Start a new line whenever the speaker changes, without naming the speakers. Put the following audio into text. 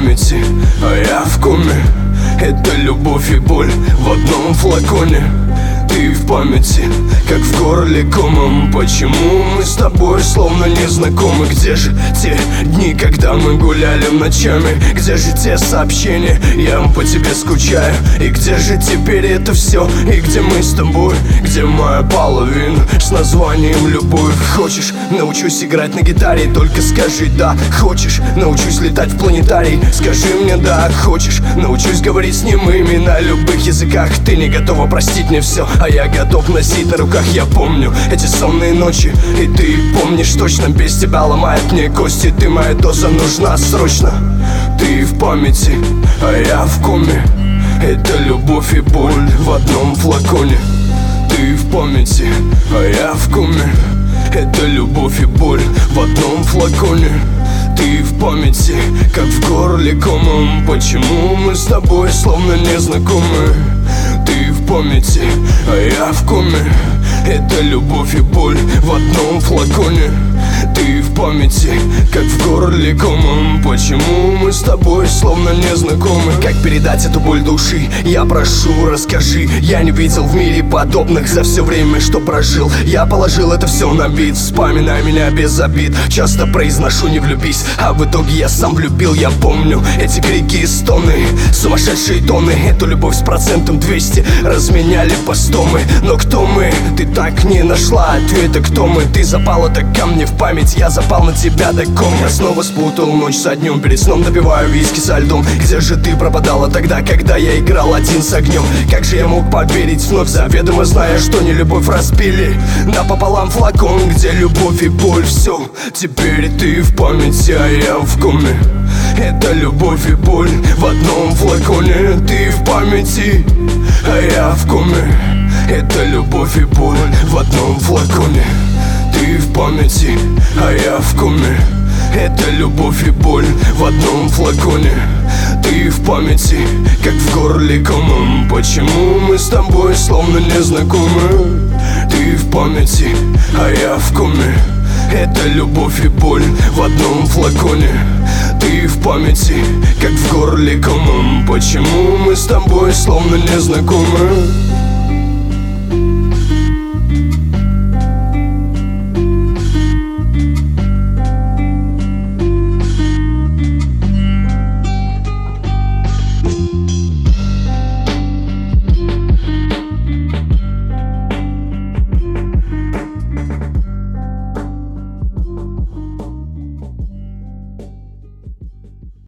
памяти, а я в коме. Это любовь и боль в одном флаконе. Ты в памяти, как в горле комом. Почему мы с тобой словно не знакомы? Где же те дни, когда мы гуляли ночами? Где же те сообщения, я по тебе скучаю? И где же теперь это все? И где мы с тобой? Где моя половина с названием любовь? Хочешь, научусь играть на гитаре? Только скажи да. Хочешь, научусь летать в планетарий? Скажи мне да. Хочешь, научусь говорить с немыми на любых языках? Ты не готова простить мне все, а я готов носить на руках. Я помню эти сонные ночи, и ты помнишь точно. Без тебя ломает мне кости. Ты моя доза нужна срочно. Ты в памяти, а я в коме. Это любовь и боль в одном флаконе. Ты в памяти, а я в коме. Это любовь и боль в одном флаконе. Ты в памяти, как в горле комом. Почему мы с тобой словно не знакомы? Ты в памяти, а я в коме. Это любовь и боль в одном флаконе. Ты в памяти, как в горле комом. Почему мы с тобой словно не знакомы? Как передать эту боль души? Я прошу, расскажи. Я не видел в мире подобных за все время, что прожил. Я положил это все на бит. Вспоминай меня без обид. Часто произношу не влюбись, а в итоге я сам влюбил. Я помню эти крики и стоны, сумасшедшие тоны. Эту любовь с процентом 200 разменяли по 100 мы. Но кто мы? Ты так не нашла ответа, кто мы? Ты запала так ко мне в память, я запал на тебя до ком. Я снова спутал ночь со днем, перед сном допиваю виски со льдом. Где же ты пропадала тогда, когда я играл один с огнем? Как же я мог поверить вновь, заведомо зная, что не любовь разбили напополам флакон, где любовь и боль. Все, теперь ты в памяти, а я в коме. Это любовь и боль в одном флаконе. Ты в памяти, а я в коме. Это любовь и боль в одном флаконе. Ты в памяти, а я в коме. Это любовь и боль в одном флаконе. Ты в памяти, как в горле комом. Почему мы с тобой словно не знакомы? Ты в памяти, а я в коме. Это любовь и боль в одном флаконе. Ты в памяти, как в горле комом. Почему мы с тобой словно не знакомы?